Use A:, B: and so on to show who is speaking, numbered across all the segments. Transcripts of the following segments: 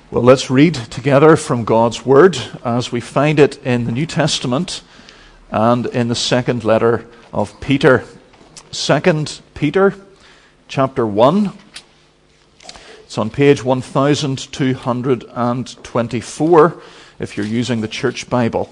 A: Well, let's read together from God's Word as we find it in the New Testament and in the second letter of Peter. 2 Peter chapter 1. It's on page 1224 if you're using the Church Bible.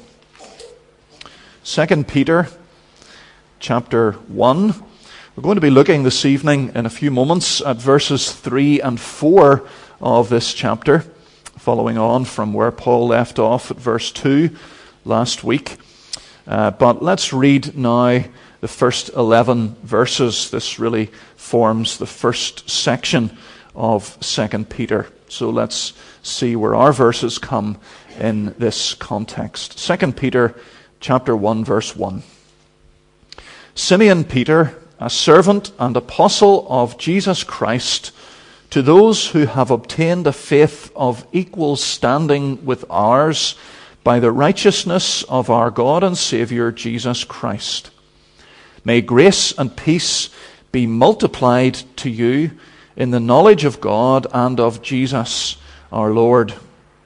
A: 2 Peter chapter 1. We're going to be looking this evening in a few moments at verses 3 and 4 of this chapter, following on from where Paul left off at verse 2 last week. But let's read now the first 11 verses. This really forms the first section of 2 Peter. So let's see where our verses come in this context. 2 Peter chapter 1, verse 1. Simeon Peter, a servant and apostle of Jesus Christ, to those who have obtained a faith of equal standing with ours by the righteousness of our God and Saviour Jesus Christ. May grace and peace be multiplied to you in the knowledge of God and of Jesus our Lord.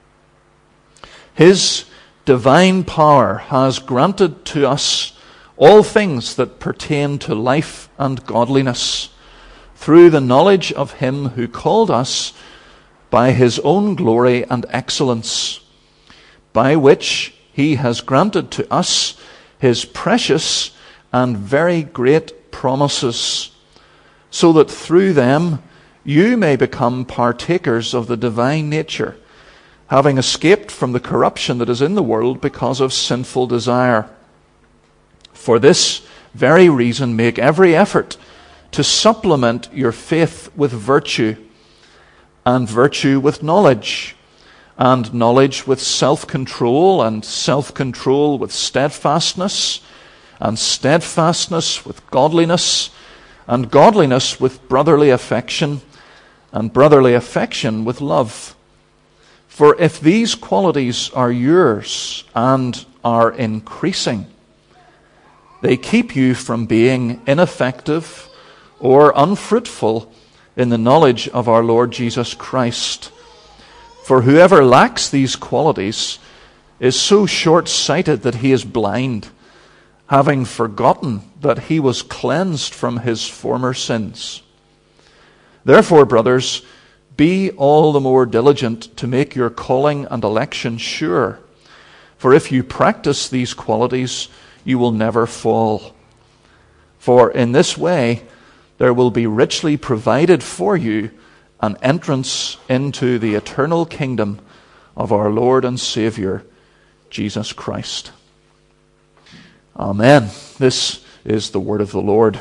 A: His divine power has granted to us all things that pertain to life and godliness, through the knowledge of Him who called us by His own glory and excellence, by which He has granted to us His precious and very great promises, so that through them you may become partakers of the divine nature, having escaped from the corruption that is in the world because of sinful desire. For this very reason, make every effort to supplement your faith with virtue, and virtue with knowledge, and knowledge with self-control, and self-control with steadfastness, and steadfastness with godliness, and godliness with brotherly affection, and brotherly affection with love. For if these qualities are yours and are increasing, they keep you from being ineffective or unfruitful in the knowledge of our Lord Jesus Christ. For whoever lacks these qualities is so short-sighted that he is blind, having forgotten that he was cleansed from his former sins. Therefore, brothers, be all the more diligent to make your calling and election sure. For if you practice these qualities, you will never fall. For in this way, there will be richly provided for you an entrance into the eternal kingdom of our Lord and Saviour, Jesus Christ. Amen. This is the word of the Lord.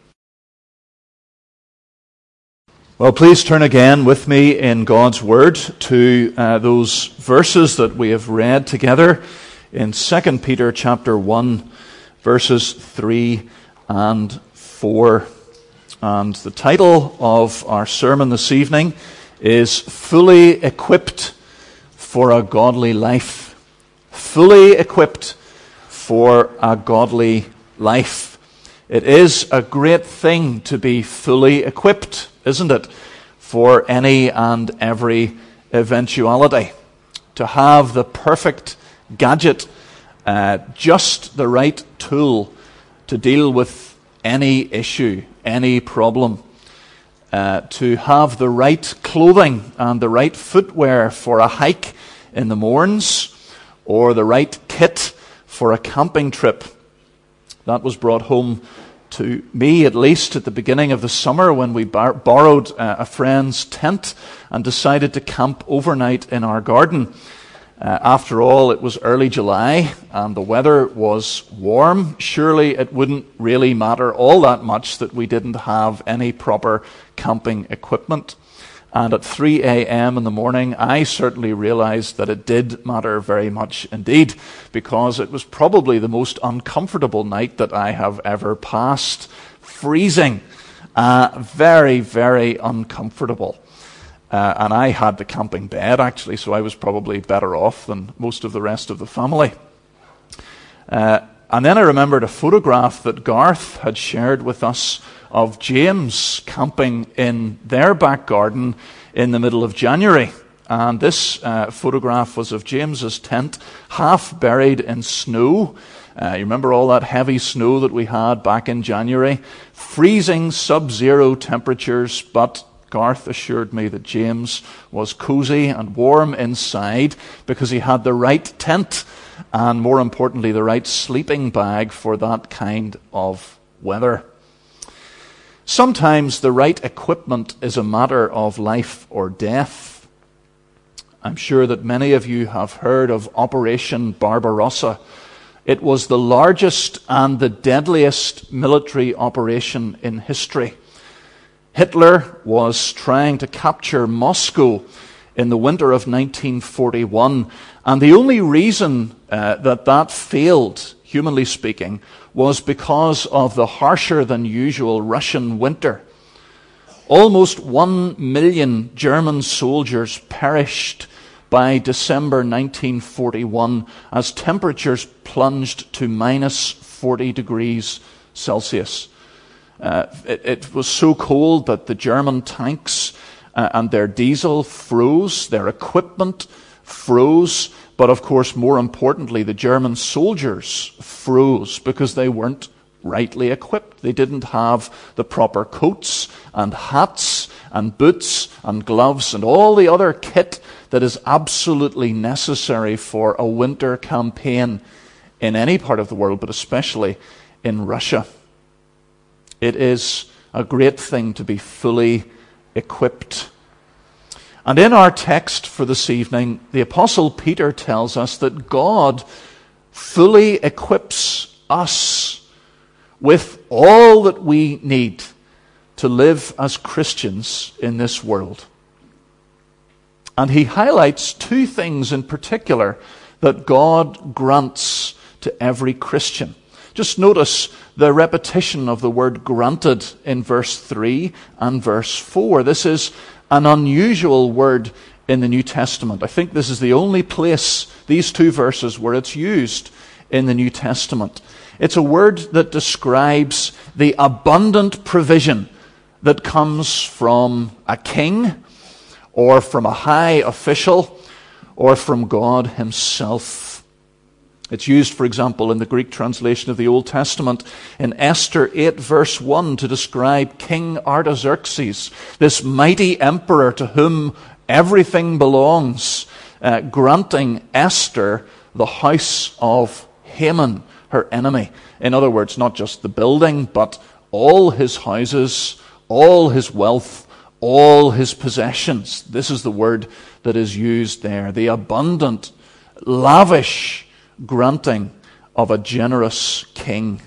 A: Well, please turn again with me in God's Word to those verses that we have read together in 2 Peter chapter 1, verses 3 and 4. And the title of our sermon this evening is Fully Equipped for a Godly Life. Fully equipped for a godly life. It is a great thing to be fully equipped, isn't it, for any and every eventuality. To have the perfect gadget, just the right tool to deal with any issue, any problem, to have the right clothing and the right footwear for a hike in the morns, or the right kit for a camping trip. That was brought home to me, at least, at the beginning of the summer when we borrowed a friend's tent and decided to camp overnight in our garden. After all, it was early July and the weather was warm. Surely it wouldn't really matter all that much that we didn't have any proper camping equipment. And at 3 a.m. in the morning, I certainly realized that it did matter very much indeed, because it was probably the most uncomfortable night that I have ever passed. Freezing. Very, very uncomfortable. And I had the camping bed, actually, so I was probably better off than most of the rest of the family. And then I remembered a photograph that Garth had shared with us of James camping in their back garden in the middle of January. And this photograph was of James's tent, half buried in snow. You remember all that heavy snow that we had back in January? Freezing sub-zero temperatures, but Garth assured me that James was cozy and warm inside because he had the right tent and, more importantly, the right sleeping bag for that kind of weather. Sometimes the right equipment is a matter of life or death. I'm sure that many of you have heard of Operation Barbarossa. It was the largest and the deadliest military operation in history. Hitler was trying to capture Moscow in the winter of 1941, and the only reason that failed, humanly speaking, was because of the harsher than usual Russian winter. Almost 1 million German soldiers perished by December 1941 as temperatures plunged to minus 40 degrees Celsius. It was so cold that the German tanks and their diesel froze, their equipment froze, but of course, more importantly, the German soldiers froze because they weren't rightly equipped. They didn't have the proper coats and hats and boots and gloves and all the other kit that is absolutely necessary for a winter campaign in any part of the world, but especially in Russia. It is a great thing to be fully equipped. And in our text for this evening, the Apostle Peter tells us that God fully equips us with all that we need to live as Christians in this world. And he highlights two things in particular that God grants to every Christian. Just notice the repetition of the word granted in verse 3 and verse 4. This is an unusual word in the New Testament. I think this is the only place, these two verses, where it's used in the New Testament. It's a word that describes the abundant provision that comes from a king or from a high official or from God himself. It's used, for example, in the Greek translation of the Old Testament in Esther 8 verse 1 to describe King Artaxerxes, this mighty emperor to whom everything belongs, granting Esther the house of Haman, her enemy. In other words, not just the building, but all his houses, all his wealth, all his possessions. This is the word that is used there. The abundant, lavish granting of a generous king.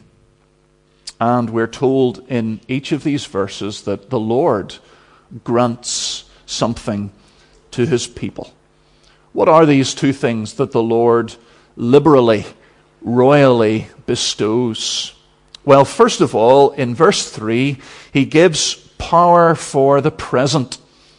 A: And we're told in each of these verses that the Lord grants something to his people. What are these two things that the Lord liberally, royally bestows? Well, first of all, in verse 3, he gives power for the present.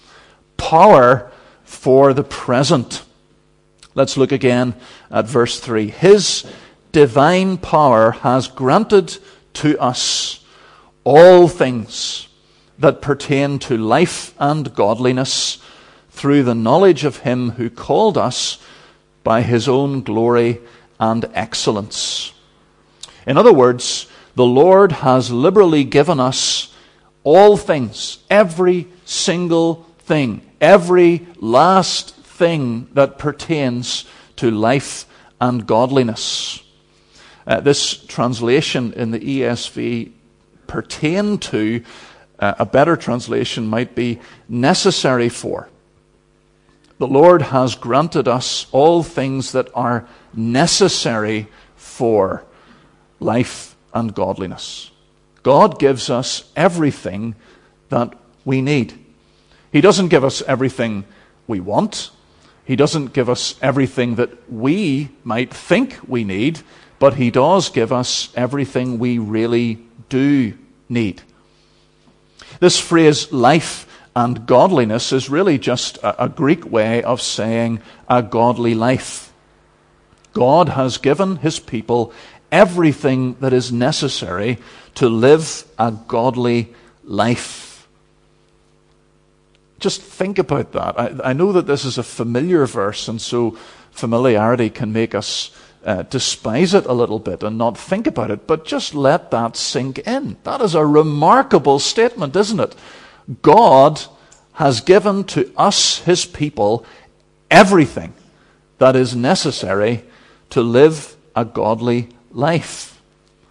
A: Power for the present. Let's look again at verse 3. His divine power has granted to us all things that pertain to life and godliness through the knowledge of him who called us by his own glory and excellence. In other words, the Lord has liberally given us all things, every single thing, every last thing that pertains to life and godliness. This translation in the ESV, pertain to, a better translation might be necessary for. The Lord has granted us all things that are necessary for life and godliness. God gives us everything that we need. He doesn't give us everything we want. He doesn't give us everything that we might think we need, but he does give us everything we really do need. This phrase, life and godliness, is really just a Greek way of saying a godly life. God has given his people everything that is necessary to live a godly life. Just think about that. I know that this is a familiar verse, and so familiarity can make us despise it a little bit and not think about it, but just let that sink in. That is a remarkable statement, isn't it? God has given to us, his people, everything that is necessary to live a godly life.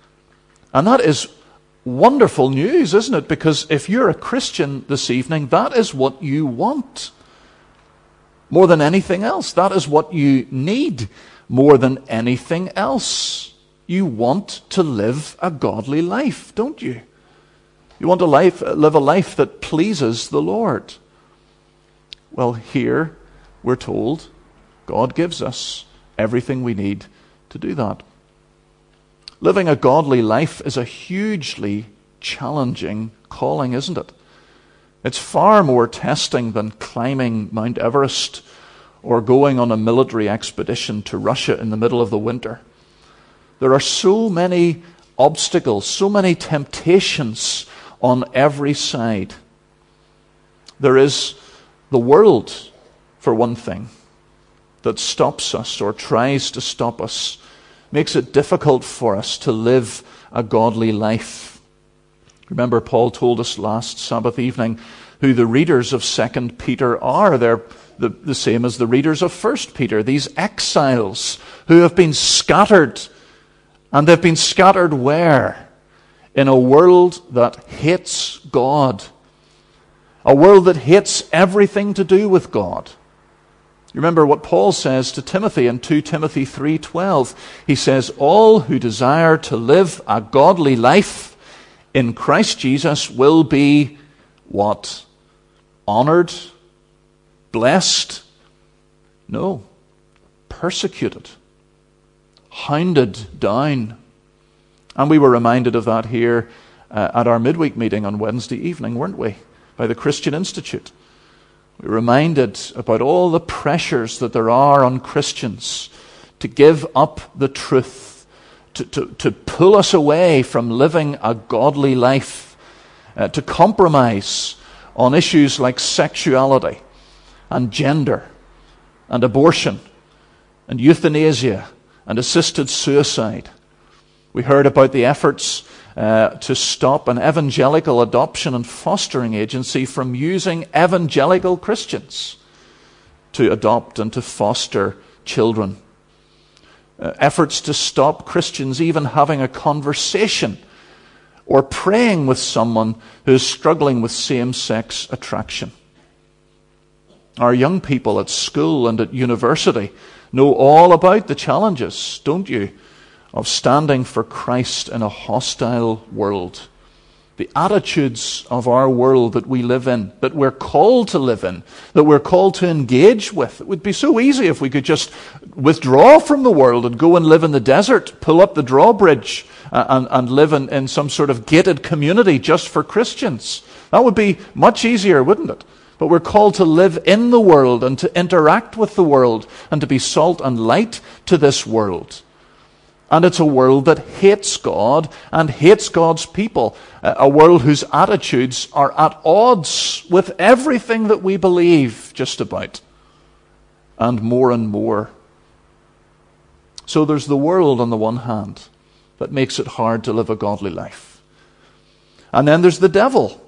A: And that is wonderful news, isn't it? Because if you're a Christian this evening, that is what you want more than anything else. That is what you need more than anything else. You want to live a godly life, don't you? You want to live a life that pleases the Lord. Well, here we're told God gives us everything we need to do that. Living a godly life is a hugely challenging calling, isn't it? It's far more testing than climbing Mount Everest or going on a military expedition to Russia in the middle of the winter. There are so many obstacles, so many temptations on every side. There is the world, for one thing, that stops us or tries to stop us, makes it difficult for us to live a godly life. Remember, Paul told us last Sabbath evening who the readers of 2 Peter are. They're the same as the readers of 1 Peter, these exiles who have been scattered. And they've been scattered where? In a world that hates God. A world that hates everything to do with God. You remember what Paul says to Timothy in 2 Timothy 3:12. He says, all who desire to live a godly life in Christ Jesus will be what? Honored? Blessed? No. Persecuted. Hounded down. And we were reminded of that here at our midweek meeting on Wednesday evening, weren't we? By the Christian Institute. We were reminded about all the pressures that there are on Christians to give up the truth, to pull us away from living a godly life, to compromise on issues like sexuality and gender and abortion and euthanasia and assisted suicide. We heard about the efforts to stop an evangelical adoption and fostering agency from using evangelical Christians to adopt and to foster children. Efforts to stop Christians even having a conversation or praying with someone who is struggling with same-sex attraction. Our young people at school and at university know all about the challenges, don't you, of standing for Christ in a hostile world. The attitudes of our world that we live in, that we're called to live in, that we're called to engage with. It would be so easy if we could just withdraw from the world and go and live in the desert, pull up the drawbridge and live in some sort of gated community just for Christians. That would be much easier, wouldn't it? But we're called to live in the world and to interact with the world and to be salt and light to this world. And it's a world that hates God and hates God's people. A world whose attitudes are at odds with everything that we believe, just about. And more. So there's the world on the one hand that makes it hard to live a godly life. And then there's the devil.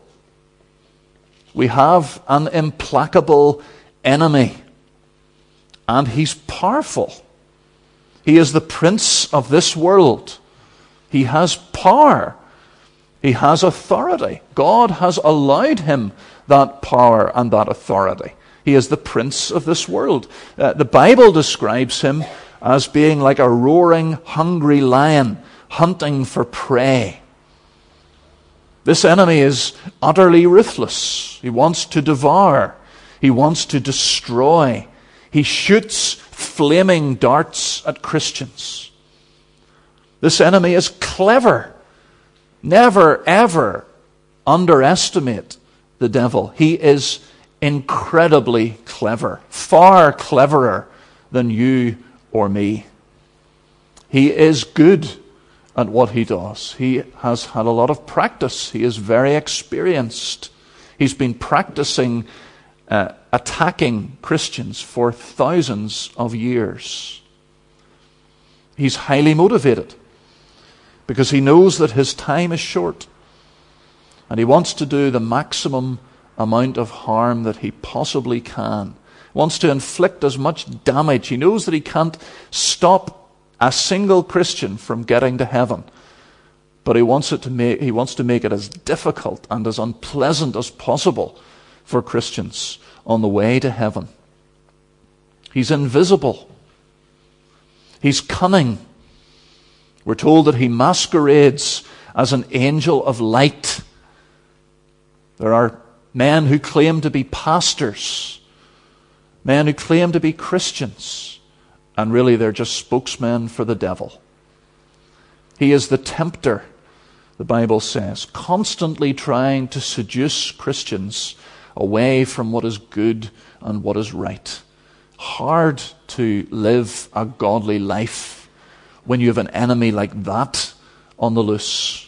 A: We have an implacable enemy. And he's powerful. He is the prince of this world. He has power. He has authority. God has allowed him that power and that authority. He is the prince of this world. The Bible describes him as being like a roaring, hungry lion hunting for prey. This enemy is utterly ruthless. He wants to devour. He wants to destroy. He shoots flaming darts at Christians. This enemy is clever. Never, ever underestimate the devil. He is incredibly clever. Far cleverer than you or me. He is good at what he does. He has had a lot of practice. He is very experienced. He's been practicing attacking Christians for thousands of years. He's highly motivated because he knows that his time is short and he wants to do the maximum amount of harm that he possibly can. He wants to inflict as much damage. He knows that he can't stop a single Christian from getting to heaven, but he wants to make it as difficult and as unpleasant as possible for Christians on the way to heaven. He's invisible. He's cunning. We're told that he masquerades as an angel of light. There are men who claim to be pastors, men who claim to be Christians, and really they're just spokesmen for the devil. He is the tempter, the Bible says, constantly trying to seduce Christians away from what is good and what is right. Hard to live a godly life when you have an enemy like that on the loose.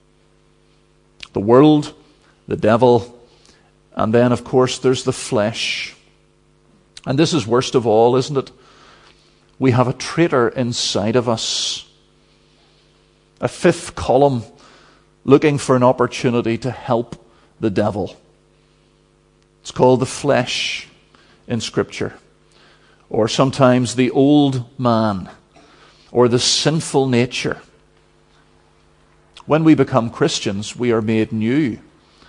A: The world, the devil, and then, of course, there's the flesh. And this is worst of all, isn't it? We have a traitor inside of us. A fifth column looking for an opportunity to help the devil. It's called the flesh in Scripture. Or sometimes the old man, or the sinful nature. When we become Christians, we are made new,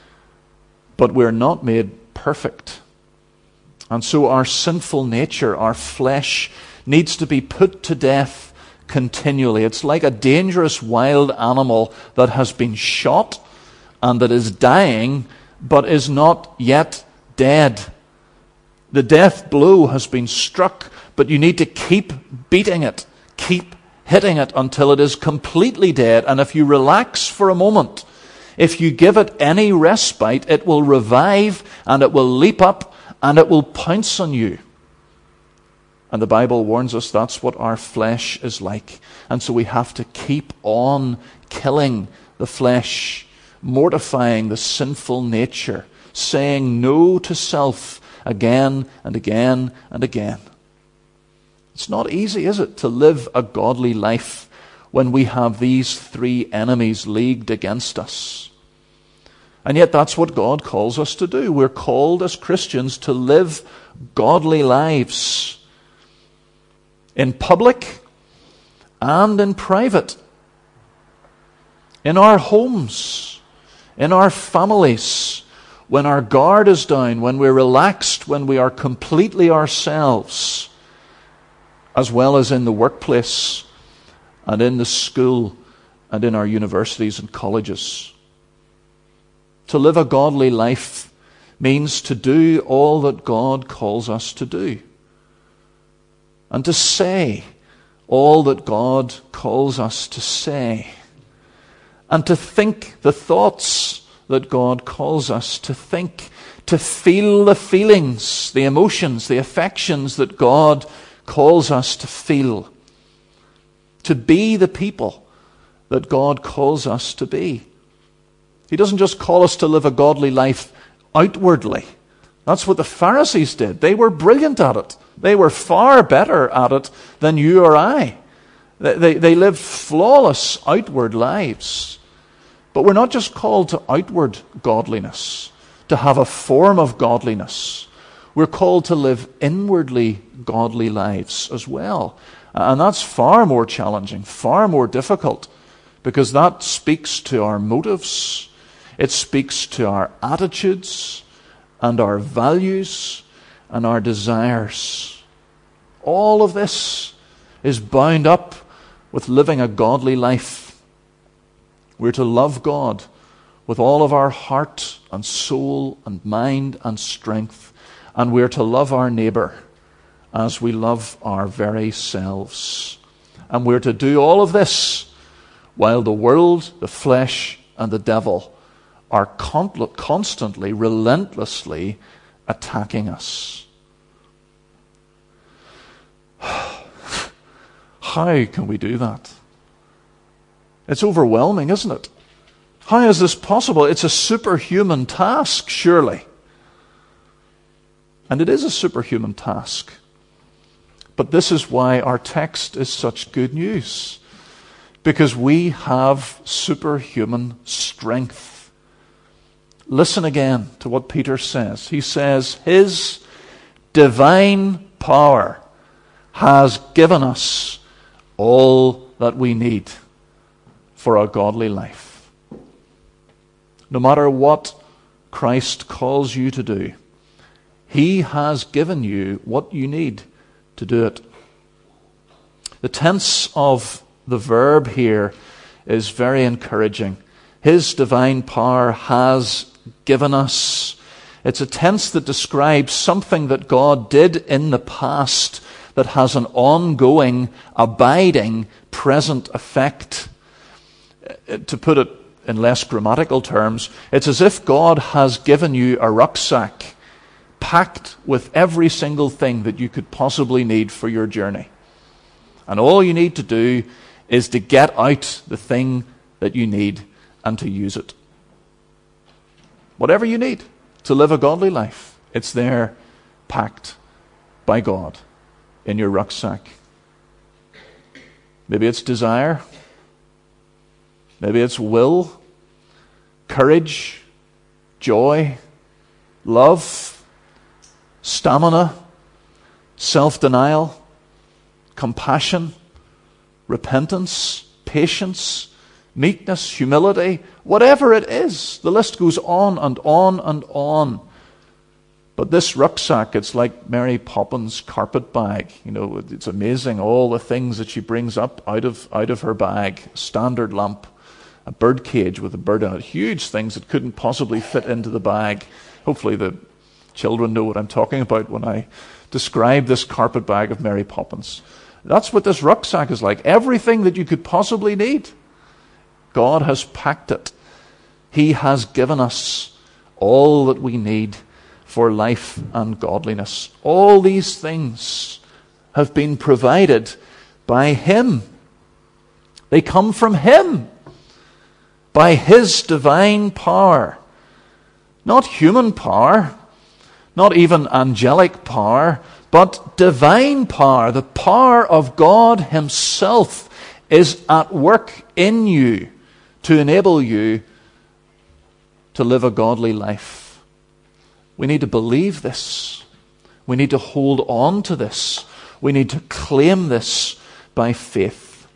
A: but we're not made perfect. And so our sinful nature, our flesh, needs to be put to death continually. It's like a dangerous wild animal that has been shot and that is dying, but is not yet dead. The death blow has been struck, but you need to keep beating it, keep hitting it until it is completely dead. And if you relax for a moment, if you give it any respite, it will revive and it will leap up and it will pounce on you. And the Bible warns us that's what our flesh is like. And so we have to keep on killing the flesh, mortifying the sinful nature, saying no to self again and again and again. It's not easy, is it, to live a godly life when we have these three enemies leagued against us. And yet that's what God calls us to do. We're called as Christians to live godly lives in public and in private, in our homes, in our families, when our guard is down, when we're relaxed, when we are completely ourselves, as well as in the workplace and in the school and in our universities and colleges. To live a godly life means to do all that God calls us to do, and to say all that God calls us to say, and to think the thoughts that God calls us to think, to feel the feelings, the emotions, the affections that God calls us to feel, to be the people that God calls us to be. He doesn't just call us to live a godly life outwardly. That's what the Pharisees did. They were brilliant at it. They were far better at it than you or I. They lived flawless outward lives. But we're not just called to outward godliness, to have a form of godliness. We're called to live inwardly godly lives as well. And that's far more challenging, far more difficult, because that speaks to our motives. It speaks to our attitudes and our values and our desires. All of this is bound up with living a godly life. We're to love God with all of our heart and soul and mind and strength. And we're to love our neighbor as we love our very selves. And we're to do all of this while the world, the flesh, and the devil are constantly, relentlessly attacking us. How can we do that? It's overwhelming, isn't it? How is this possible? It's a superhuman task, surely. And it is a superhuman task. But this is why our text is such good news. Because we have superhuman strength. Listen again to what Peter says. He says, His divine power has given us all that we need for a godly life. No matter what Christ calls you to do, He has given you what you need to do it. The tense of the verb here is very encouraging. His divine power has given us. It's a tense that describes something that God did in the past that has an ongoing, abiding, present effect. To put it in less grammatical terms, it's as if God has given you a rucksack packed with every single thing that you could possibly need for your journey. And all you need to do is to get out the thing that you need and to use it. Whatever you need to live a godly life, it's there packed by God in your rucksack. Maybe it's desire. Maybe it's will, courage, joy, love, stamina, self-denial, compassion, repentance, patience, meekness, humility, whatever it is. The list goes on and on and on. But this rucksack, it's like Mary Poppins' carpet bag. You know, it's amazing all the things that she brings up out of her bag. Standard lamp, a bird cage with a bird in it, huge things that couldn't possibly fit into the bag. Hopefully the children know what I'm talking about when I describe this carpet bag of Mary Poppins. That's what this rucksack is like. Everything that you could possibly need, God has packed it. He has given us all that we need for life and godliness. All these things have been provided by Him. They come from Him, by His divine power. Not human power, not even angelic power, but divine power. The power of God Himself is at work in you to enable you to live a godly life. We need to believe this. We need to hold on to this. We need to claim this by faith.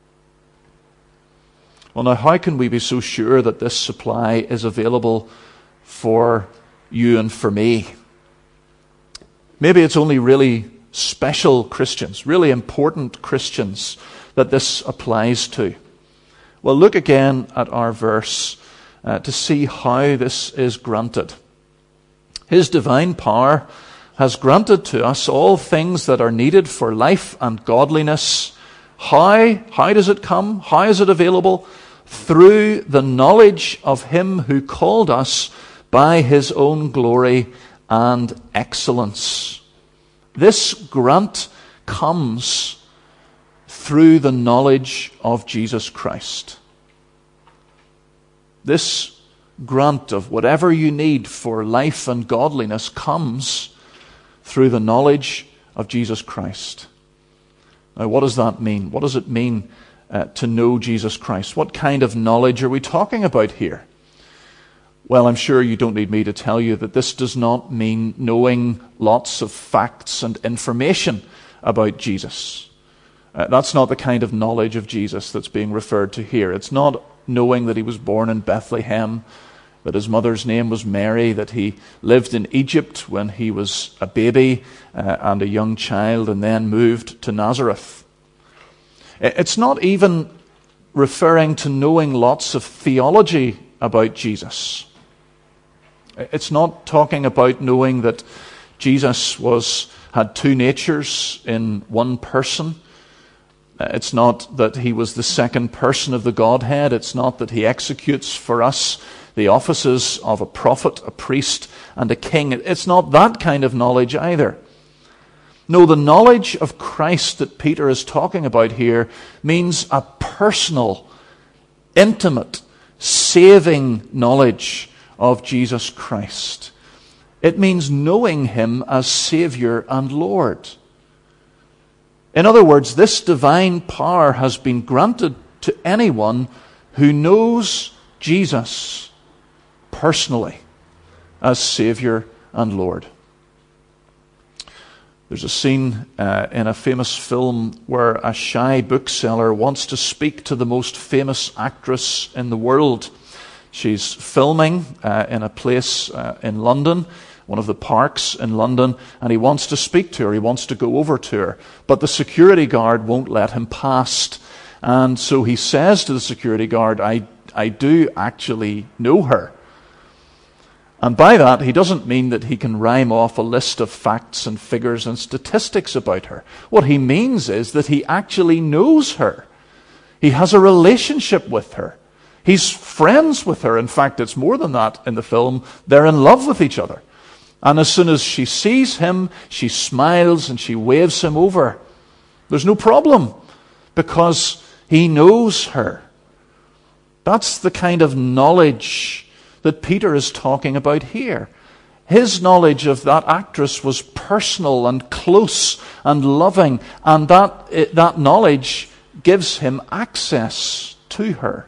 A: Well, now, how can we be so sure that this supply is available for you and for me? Maybe it's only really special Christians, really important Christians, that this applies to. Well, look again at our verse to see how this is granted. His divine power has granted to us all things that are needed for life and godliness. How? How does it come? How is it available? Through the knowledge of Him who called us by His own glory and excellence. This grant comes through the knowledge of Jesus Christ. This grant of whatever you need for life and godliness comes through the knowledge of Jesus Christ. Now, what does that mean? What does it mean to know Jesus Christ? What kind of knowledge are we talking about here? Well, I'm sure you don't need me to tell you that this does not mean knowing lots of facts and information about Jesus. That's not the kind of knowledge of Jesus that's being referred to here. It's not knowing that He was born in Bethlehem, that His mother's name was Mary, that He lived in Egypt when He was a baby and a young child and then moved to Nazareth. It's not even referring to knowing lots of theology about Jesus. It's not talking about knowing that Jesus had two natures in one person. It's not that He was the second person of the Godhead. It's not that He executes for us the offices of a prophet, a priest, and a king. It's not that kind of knowledge either. No, the knowledge of Christ that Peter is talking about here means a personal, intimate, saving knowledge of Jesus Christ. It means knowing him as Savior and Lord. In other words, this divine power has been granted to anyone who knows Jesus personally as Savior and Lord. There's a scene in a famous film where a shy bookseller wants to speak to the most famous actress in the world. She's filming in a place in London, one of the parks in London, and he wants to speak to her. He wants to go over to her. But the security guard won't let him past. And so he says to the security guard, I do actually know her. And by that, he doesn't mean that he can rhyme off a list of facts and figures and statistics about her. What he means is that he actually knows her. He has a relationship with her. He's friends with her. In fact, it's more than that in the film. They're in love with each other. And as soon as she sees him, she smiles and she waves him over. There's no problem because he knows her. That's the kind of knowledge that Peter is talking about here. His knowledge of that actress was personal and close and loving, and that knowledge gives him access to her.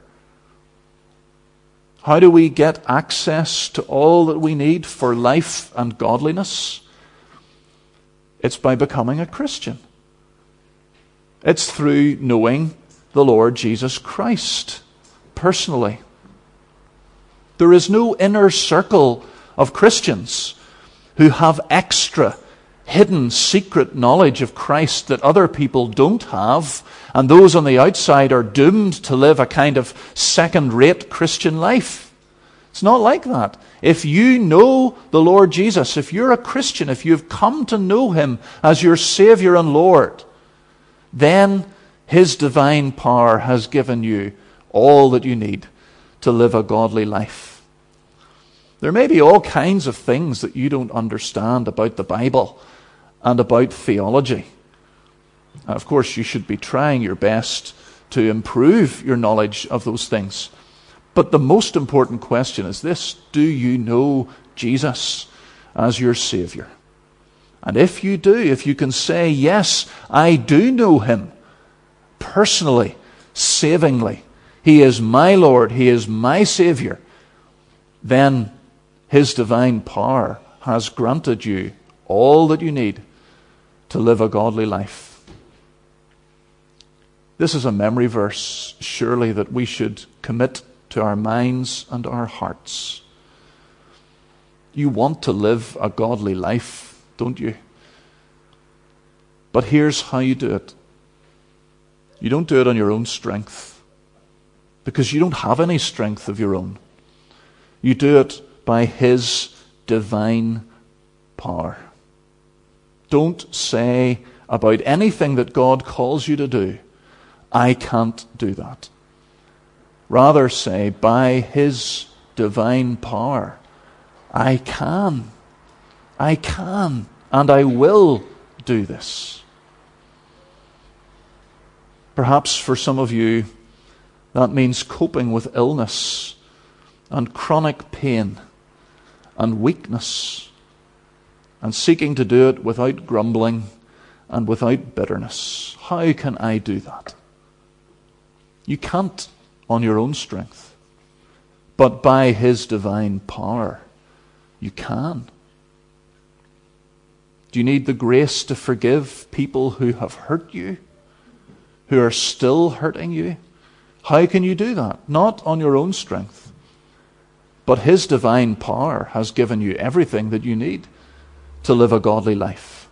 A: How do we get access to all that we need for life and godliness? It's by becoming a Christian. It's through knowing the Lord Jesus Christ personally. There is no inner circle of Christians who have extra, hidden, secret knowledge of Christ that other people don't have, and those on the outside are doomed to live a kind of second-rate Christian life. It's not like that. If you know the Lord Jesus, if you're a Christian, if you've come to know him as your Savior and Lord, then his divine power has given you all that you need to live a godly life. There may be all kinds of things that you don't understand about the Bible and about theology. Of course, you should be trying your best to improve your knowledge of those things. But the most important question is this: do you know Jesus as your Savior? And if you do, if you can say, yes, I do know him personally, savingly, he is my Lord, he is my Savior, then his divine power has granted you all that you need to live a godly life. This is a memory verse, surely, that we should commit to our minds and our hearts. You want to live a godly life, don't you? But here's how you do it. You don't do it on your own strength, because you don't have any strength of your own. You do it by his divine power. Don't say about anything that God calls you to do, I can't do that. Rather say, by his divine power, I can, and I will do this. Perhaps for some of you, that means coping with illness and chronic pain and weakness, and seeking to do it without grumbling and without bitterness. How can I do that? You can't on your own strength, but by his divine power, you can. Do you need the grace to forgive people who have hurt you, who are still hurting you? How can you do that? Not on your own strength, but his divine power has given you everything that you need to live a godly life.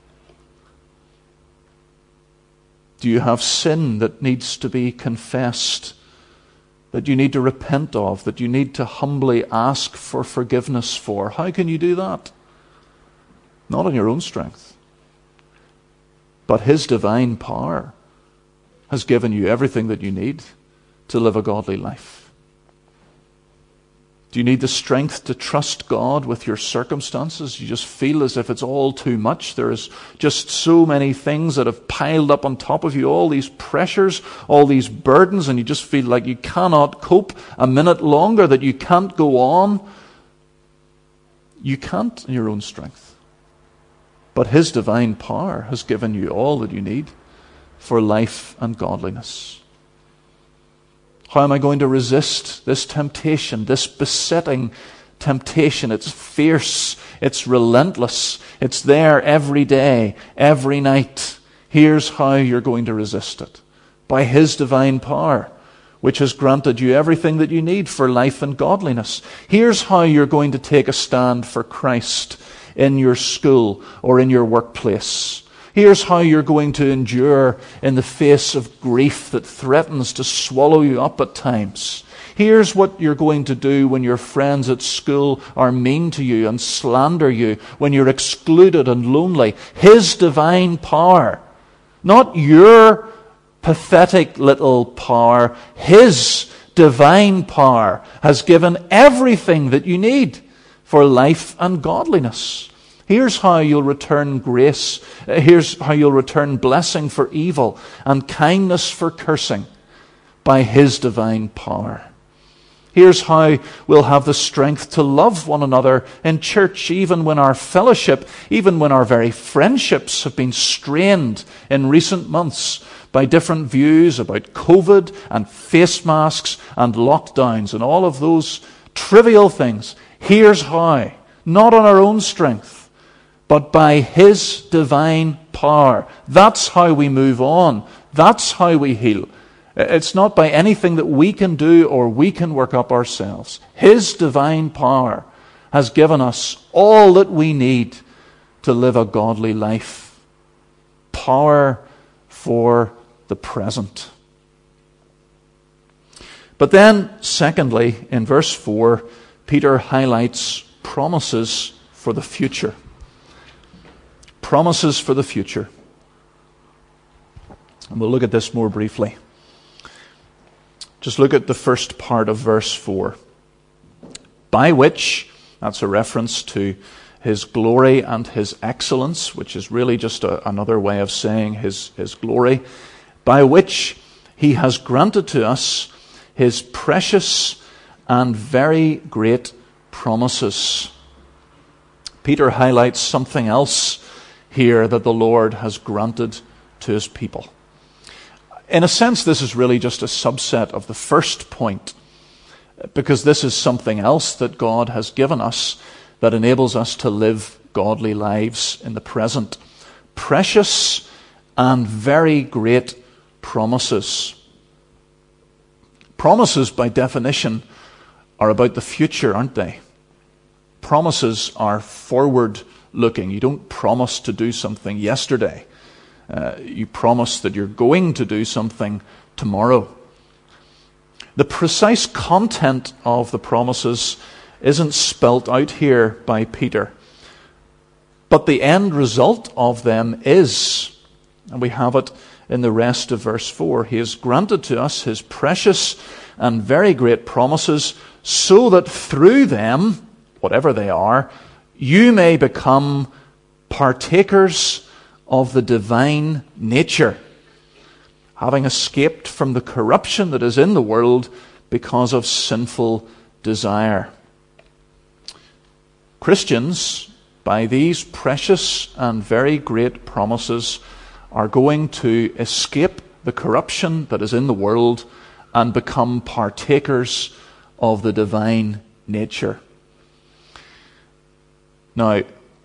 A: Do you have sin that needs to be confessed, that you need to repent of, that you need to humbly ask for forgiveness for? How can you do that? Not on your own strength, but his divine power has given you everything that you need to live a godly life. Do you need the strength to trust God with your circumstances? You just feel as if it's all too much. There's just so many things that have piled up on top of you, all these pressures, all these burdens, and you just feel like you cannot cope a minute longer, that you can't go on. You can't in your own strength. But his divine power has given you all that you need for life and godliness. How am I going to resist this temptation, this besetting temptation? It's fierce, it's relentless, it's there every day, every night. Here's how you're going to resist it. By his divine power, which has granted you everything that you need for life and godliness. Here's how you're going to take a stand for Christ in your school or in your workplace. Here's how you're going to endure in the face of grief that threatens to swallow you up at times. Here's what you're going to do when your friends at school are mean to you and slander you, when you're excluded and lonely. His divine power, not your pathetic little power, his divine power has given everything that you need for life and godliness. Here's how you'll return grace. Here's how you'll return blessing for evil and kindness for cursing by his divine power. Here's how we'll have the strength to love one another in church, even when our fellowship, even when our very friendships have been strained in recent months by different views about COVID and face masks and lockdowns and all of those trivial things. Here's how, not on our own strength, but by his divine power. That's how we move on. That's how we heal. It's not by anything that we can do or we can work up ourselves. His divine power has given us all that we need to live a godly life. Power for the present. But then, secondly, in verse 4, Peter highlights promises for the future. Promises for the future. And we'll look at this more briefly. Just look at the first part of verse 4. By which, that's a reference to his glory and his excellence, which is really just another way of saying his glory. By which he has granted to us his precious and very great promises. Peter highlights something else here that the Lord has granted to his people. In a sense, this is really just a subset of the first point, because this is something else that God has given us that enables us to live godly lives in the present. Precious and very great promises. Promises, by definition, are about the future, aren't they? Promises are forward-looking. You don't promise to do something yesterday. You promise that you're going to do something tomorrow. The precise content of the promises isn't spelt out here by Peter, but the end result of them is, and we have it in the rest of verse 4, he has granted to us his precious and very great promises, so that through them, whatever they are, you may become partakers of the divine nature, having escaped from the corruption that is in the world because of sinful desire. Christians, by these precious and very great promises, are going to escape the corruption that is in the world and become partakers of the divine nature. Now,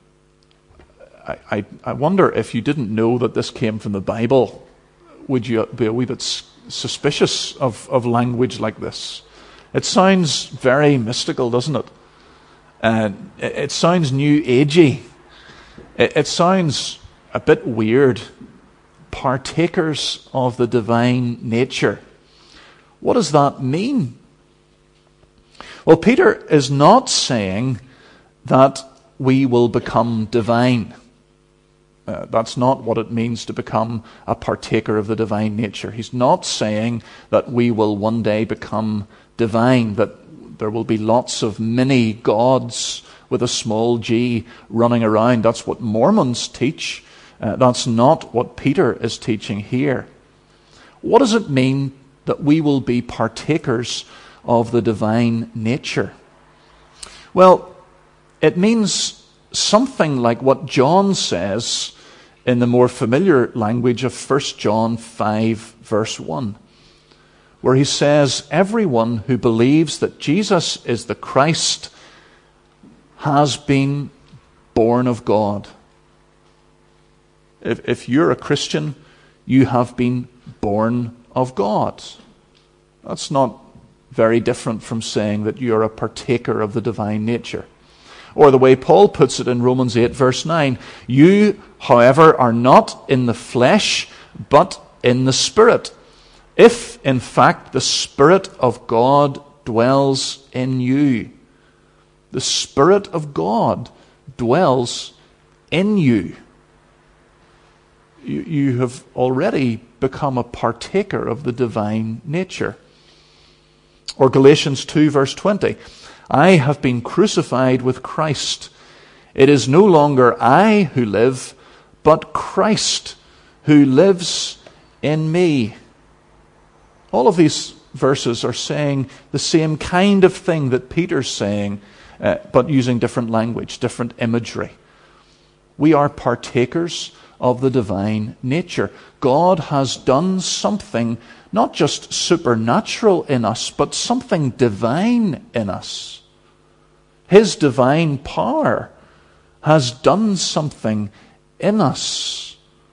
A: I wonder if you didn't know that this came from the Bible, would you be a wee bit suspicious of language like this? It sounds very mystical, doesn't it? It sounds new agey. It sounds a bit weird. Partakers of the divine nature. What does that mean? Well, Peter is not saying that we will become divine. That's not what it means to become a partaker of the divine nature. He's not saying that we will one day become divine, that there will be lots of mini gods with a small g running around. That's what Mormons teach. That's not what Peter is teaching here. What does it mean that we will be partakers of the divine nature? Well, It means something like what John says in the more familiar language of 1 John 5, verse 1, where he says, everyone who believes that Jesus is the Christ has been born of God. If you're a Christian, you have been born of God. That's not very different from saying that you're a partaker of the divine nature. Or the way Paul puts it in Romans 8, verse 9, you, however, are not in the flesh, but in the Spirit, if, in fact, the Spirit of God dwells in you. The Spirit of God dwells in you. You have already become a partaker of the divine nature. Or Galatians 2, verse 20, I have been crucified with Christ. It is no longer I who live, but Christ who lives in me. All of these verses are saying the same kind of thing that Peter's saying, but using different language, different imagery. We are partakers of the divine nature. God has done something not just supernatural in us, but something divine in us. His divine power has done something in us.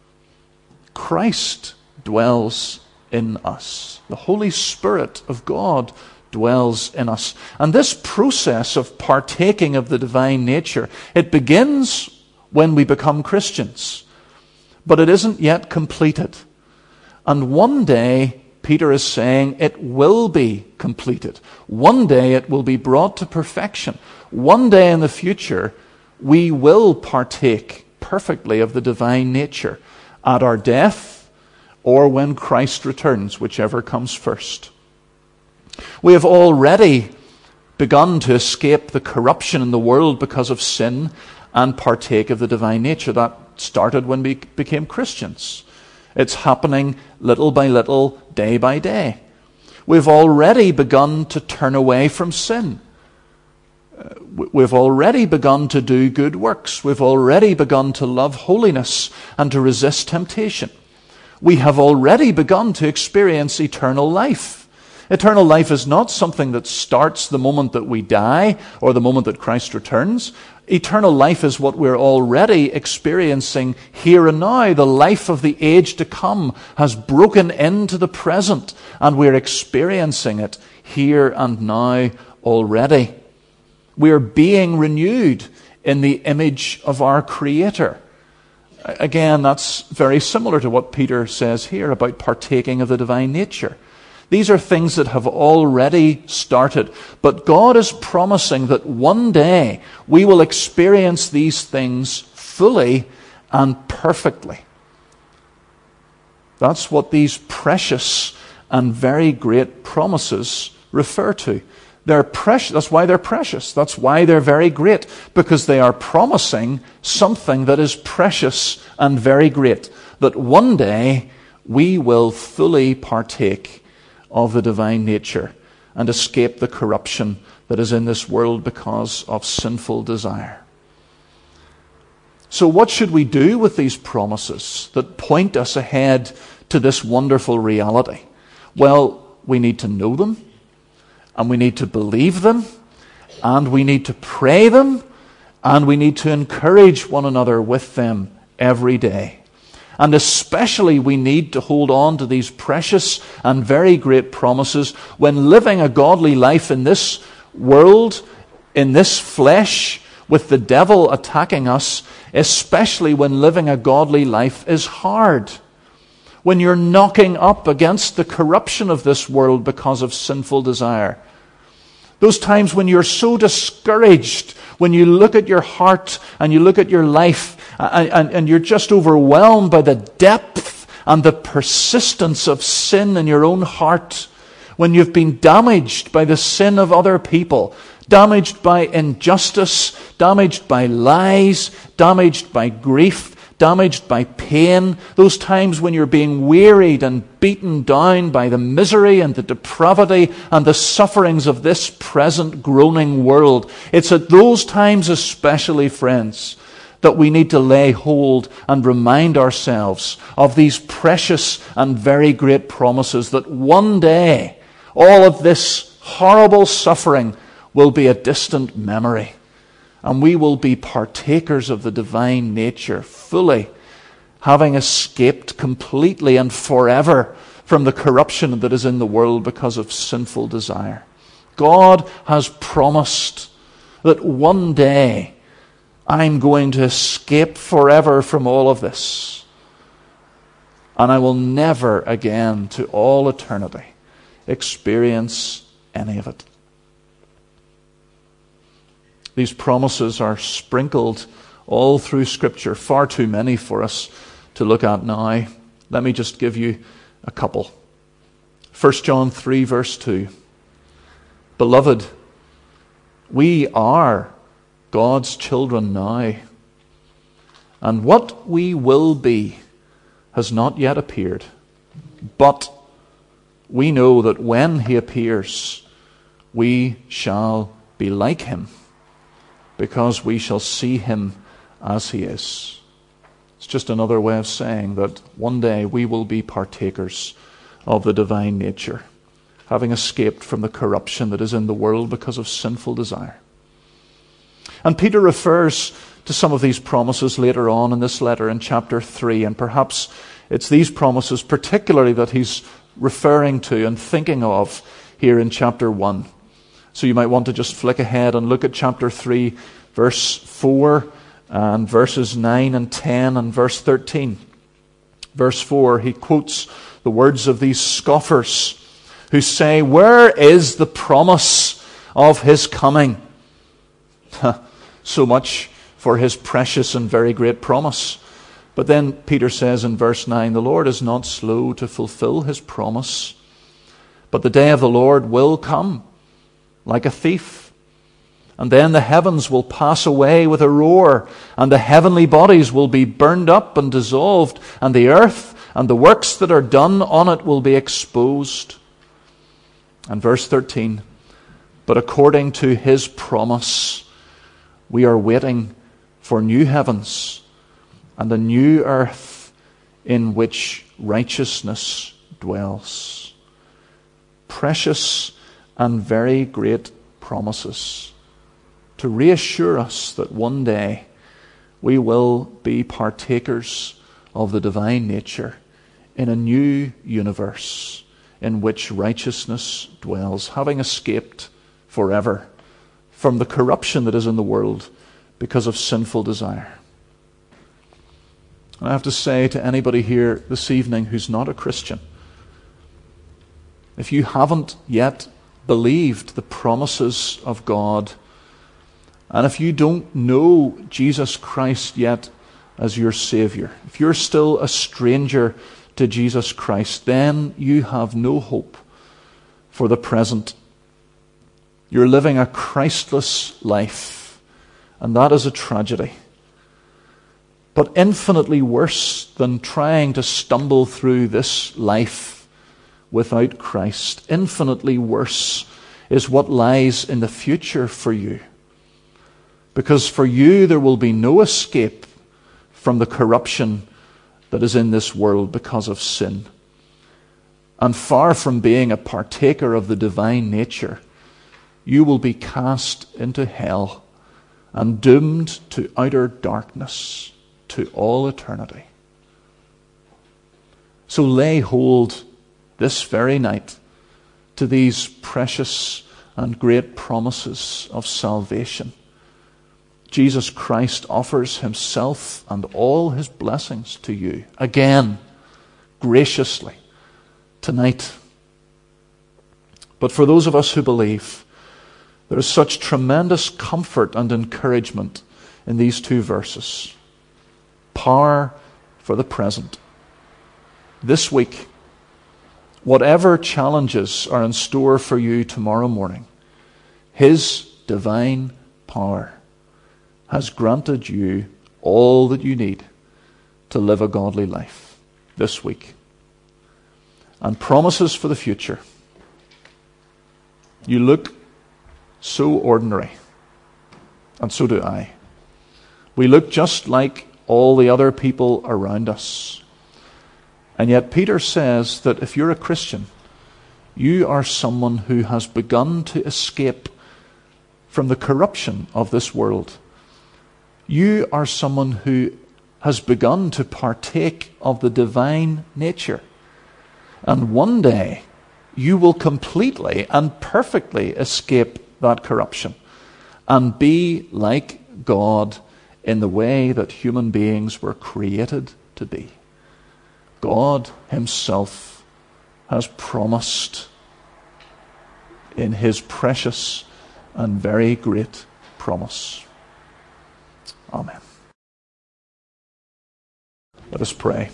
A: Christ dwells in us. The Holy Spirit of God dwells in us. And this process of partaking of the divine nature, it begins when we become Christians. But it isn't yet completed. And one day, Peter is saying, it will be completed. One day it will be brought to perfection. One day in the future, we will partake perfectly of the divine nature at our death or when Christ returns, whichever comes first. We have already begun to escape the corruption in the world because of sin and partake of the divine nature. That started when we became Christians. It's happening little by little, day by day. We've already begun to turn away from sin. We've already begun to do good works. We've already begun to love holiness and to resist temptation. We have already begun to experience eternal life. Eternal life is not something that starts the moment that we die or the moment that Christ returns. Eternal life is what we're already experiencing here and now. The life of the age to come has broken into the present, and we're experiencing it here and now already. We're being renewed in the image of our Creator. Again, that's very similar to what Peter says here about partaking of the divine nature. These are things that have already started. But God is promising that one day we will experience these things fully and perfectly. That's what these precious and very great promises refer to. They're precious. That's why they're precious. That's why they're very great. Because they are promising something that is precious and very great. That one day we will fully partake of the divine nature and escape the corruption that is in this world because of sinful desire. So what should we do with these promises that point us ahead to this wonderful reality? Well, we need to know them, and we need to believe them, and we need to pray them, and we need to encourage one another with them every day. And especially we need to hold on to these precious and very great promises when living a godly life in this world, in this flesh, with the devil attacking us, especially when living a godly life is hard. When you're knocking up against the corruption of this world because of sinful desire. Those times when you're so discouraged, when you look at your heart and you look at your life and you're just overwhelmed by the depth and the persistence of sin in your own heart, when you've been damaged by the sin of other people, damaged by injustice, damaged by lies, damaged by grief, damaged by pain, those times when you're being wearied and beaten down by the misery and the depravity and the sufferings of this present groaning world. It's at those times especially, friends, that we need to lay hold and remind ourselves of these precious and very great promises that one day all of this horrible suffering will be a distant memory. And we will be partakers of the divine nature fully, having escaped completely and forever from the corruption that is in the world because of sinful desire. God has promised that one day I'm going to escape forever from all of this. And I will never again, to all eternity, experience any of it. These promises are sprinkled all through Scripture, far too many for us to look at now. Let me just give you a couple. 1 John 3 verse 2. Beloved, we are God's children now, and what we will be has not yet appeared. But we know that when He appears, we shall be like Him, because we shall see Him as He is. It's just another way of saying that one day we will be partakers of the divine nature, having escaped from the corruption that is in the world because of sinful desire. And Peter refers to some of these promises later on in this letter in chapter 3, and perhaps it's these promises particularly that he's referring to and thinking of here in chapter 1. So you might want to just flick ahead and look at chapter 3, verse 4, and verses 9 and 10, and verse 13. Verse 4, he quotes the words of these scoffers who say, "Where is the promise of His coming?" So much for His precious and very great promise. But then Peter says in verse 9, "The Lord is not slow to fulfill His promise, but the day of the Lord will come like a thief. And then the heavens will pass away with a roar, and the heavenly bodies will be burned up and dissolved, and the earth and the works that are done on it will be exposed." And verse 13, "But according to His promise, we are waiting for new heavens and a new earth in which righteousness dwells." Precious and very great promises to reassure us that one day we will be partakers of the divine nature in a new universe in which righteousness dwells, having escaped forever from the corruption that is in the world because of sinful desire. And I have to say to anybody here this evening who's not a Christian, if you haven't yet believed the promises of God, and if you don't know Jesus Christ yet as your Savior, if you're still a stranger to Jesus Christ, then you have no hope for the present. You're living a Christless life, and that is a tragedy. But infinitely worse than trying to stumble through this life without Christ, infinitely worse is what lies in the future for you. Because for you there will be no escape from the corruption that is in this world because of sin. And far from being a partaker of the divine nature, you will be cast into hell and doomed to outer darkness to all eternity. So lay hold this very night to these precious and great promises of salvation. Jesus Christ offers Himself and all His blessings to you again, graciously, tonight. But for those of us who believe, there is such tremendous comfort and encouragement in these two verses. Power for the present. This week, whatever challenges are in store for you tomorrow morning, His divine power has granted you all that you need to live a godly life this week. And promises for the future. You look so ordinary, and so do I. We look just like all the other people around us. And yet Peter says that if you're a Christian, you are someone who has begun to escape from the corruption of this world. You are someone who has begun to partake of the divine nature. And one day, you will completely and perfectly escape that corruption and be like God in the way that human beings were created to be. God himself has promised in his precious and very great promise. Amen. Let us pray.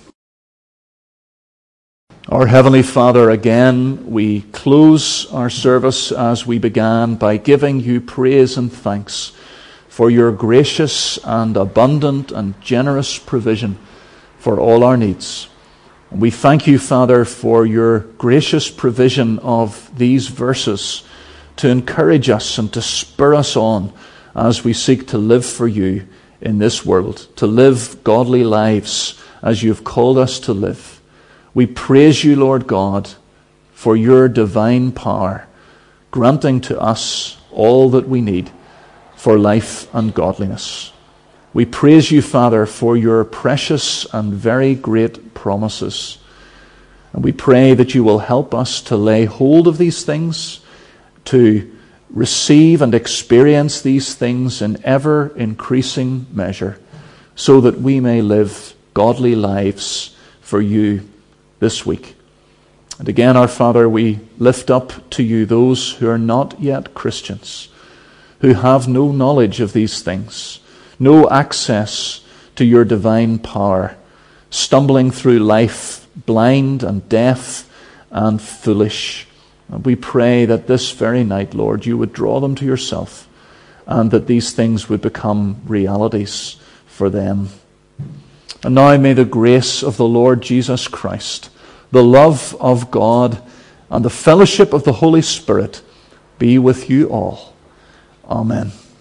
A: Our Heavenly Father, again, we close our service as we began by giving you praise and thanks for your gracious and abundant and generous provision for all our needs. And we thank you, Father, for your gracious provision of these verses to encourage us and to spur us on as we seek to live for you in this world, to live godly lives as you've called us to live. We praise you, Lord God, for your divine power, granting to us all that we need for life and godliness. We praise you, Father, for your precious and very great promises. And we pray that you will help us to lay hold of these things, to receive and experience these things in ever increasing measure, so that we may live godly lives for you this week. And again, our Father, we lift up to you those who are not yet Christians, who have no knowledge of these things, no access to your divine power, stumbling through life blind and deaf and foolish. And we pray that this very night, Lord, you would draw them to yourself, and that these things would become realities for them. And now may the grace of the Lord Jesus Christ, the love of God, and the fellowship of the Holy Spirit be with you all. Amen.